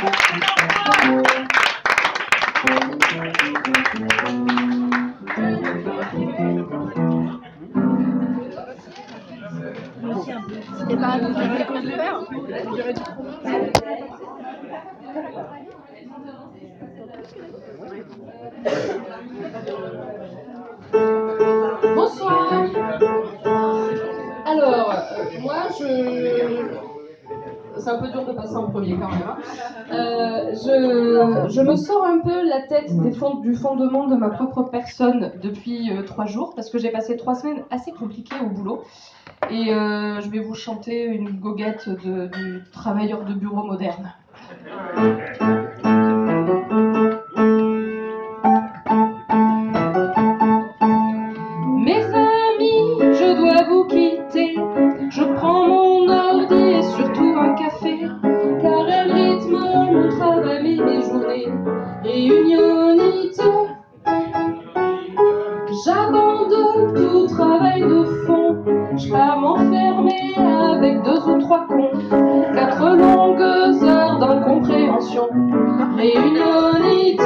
Et bah, vous avez quoi de faire? J'aurais dû Bonsoir. Alors, moi, c'est un peu dur de passer en premier quand même, hein. Je me sors un peu la tête du fondement de ma propre personne depuis 3 jours, parce que j'ai passé 3 semaines assez compliquées au boulot. Et je vais vous chanter une goguette du travailleur de bureau moderne. Mes amis, je dois vous quitter. Je prends mon ordi et surtout un café, car elle rythme mon travail, mes journées réunionites. J'abandonne tout travail de fond, je pars m'enfermer avec 2 ou 3 cons. 4 longues heures d'incompréhension. Réunionnite,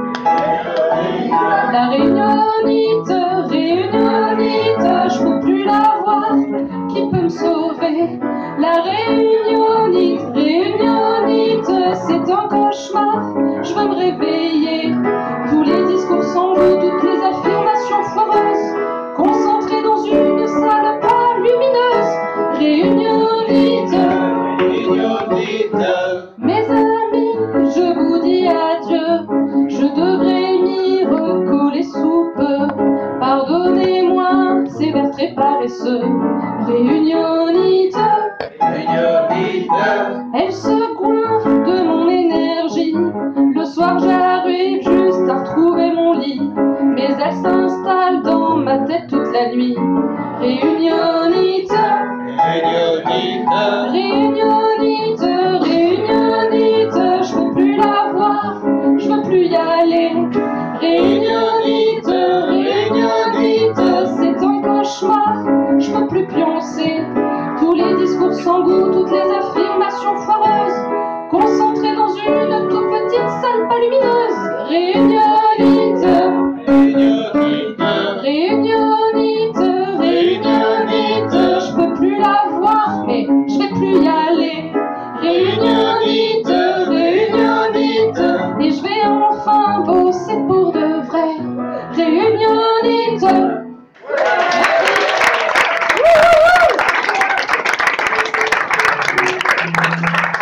la réunionnite, réunionnite, je peux plus la voir, qui peut me sauver? La réunionnite, réunionnite, c'est un cauchemar, je veux me réveiller. Tous les discours sont doux, toutes les affirmations foireuses, concentrées dans une salle pas lumineuse. Réunionnite, réunionnite. Mes amis, je vous dis adieu, je devrais m'y recoller sous peu. Pardonnez-moi, c'est vers très paresseux. Réunionnite, réunionnite, elle se goinfre de mon énergie. Le soir j'arrive juste à retrouver mon lit, mais elle s'installe dans ma tête toute la nuit. Réunionnite,